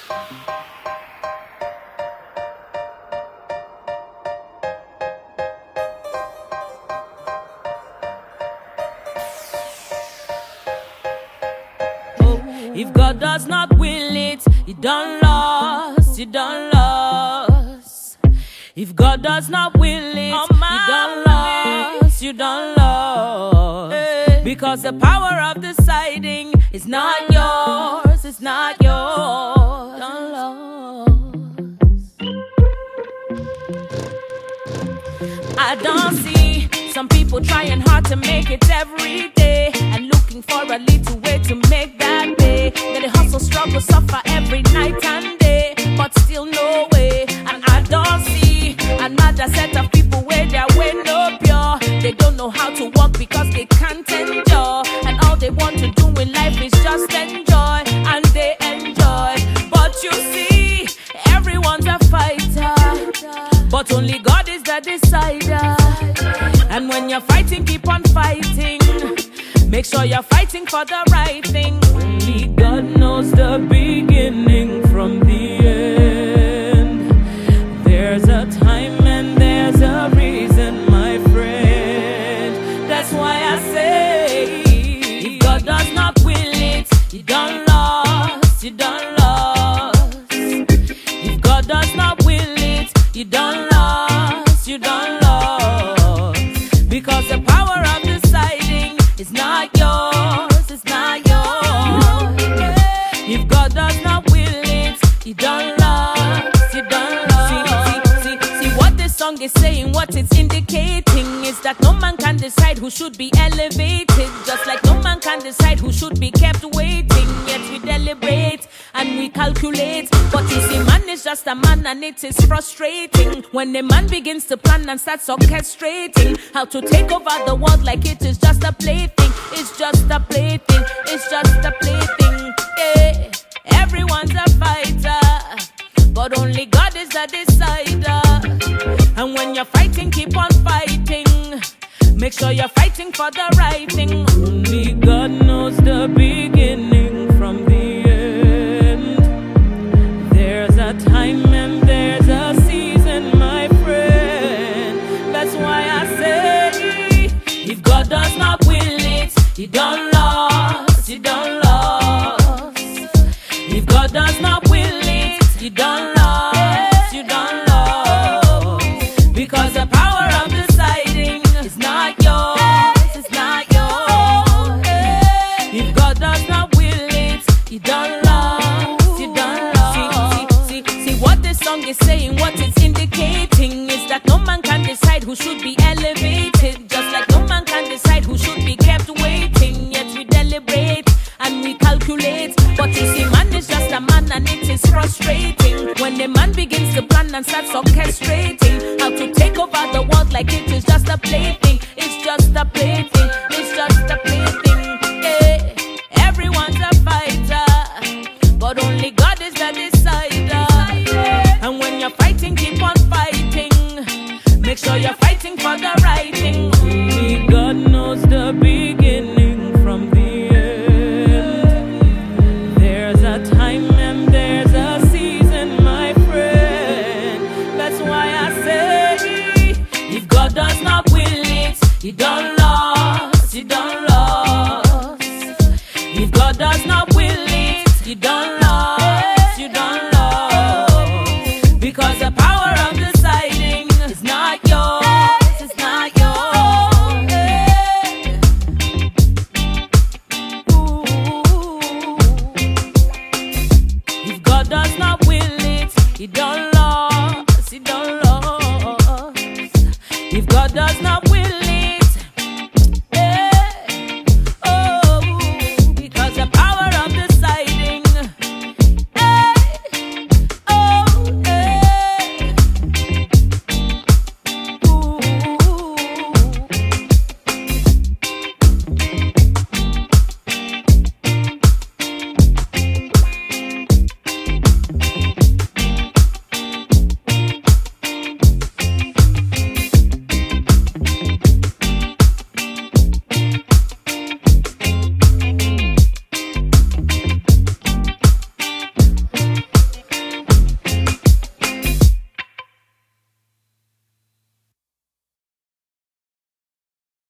If God does not will it, you done lost, you done lost. If God does not will it, you done lost, you done lost. Because the power of deciding is not yours, it's not yours. Done lost. I don't see some people trying hard to make it every day and looking for a little way to make that pay. Then they hustle, struggle, suffer every night and day, but still no way. And I don't see another set of people where their way no pure. They don't know how to walk because they can't enjoy, and all they want to do in life is just enjoy, and they enjoy. But you see, everyone's a fighter, but only God is the decider. And when you're fighting, keep on fighting. Make sure you're fighting for the right thing. Only God knows the beginning from the end. There's a time and there's a reason, my friend. That's why I say, if God does not will it, you done lost, you done lost. If God does not will it, you done lost, you done lost. Because the power of deciding is not yours, it's not yours. If God does not will it, you done lost, you done lost. See what this song is saying, what it's indicating is that no man can decide who should be elevated, just like no man can decide who should be kept waiting. Yet we deliberate and we calculate, but you see, man is just a man, and it is frustrating when a man begins to plan and starts orchestrating how to take over the world like it is just a plaything. It's just a plaything, it's just a plaything. Yeah. Everyone's a fighter, but only God is the decider. And when you're fighting, keep on fighting. Make sure you're fighting for the right thing. Only God knows the beginning from the end. There's a time and there's a season, my friend. That's why I say, if God does not will it, you done lost, you done lost. If God does not will it, you done lost, you done lost. Because the power of deciding is not yours, it's not yours. If God does not will it, you done lost, you done lost. See what this song is saying, what it's indicating is that no man can decide who should be elevated, just like no man can decide who should be kept waiting. Yet we deliberate and we calculate, but you see, man is just a man, and it is frustrating when a man begins to plan and starts orchestrating how to take over the world like it is just a play.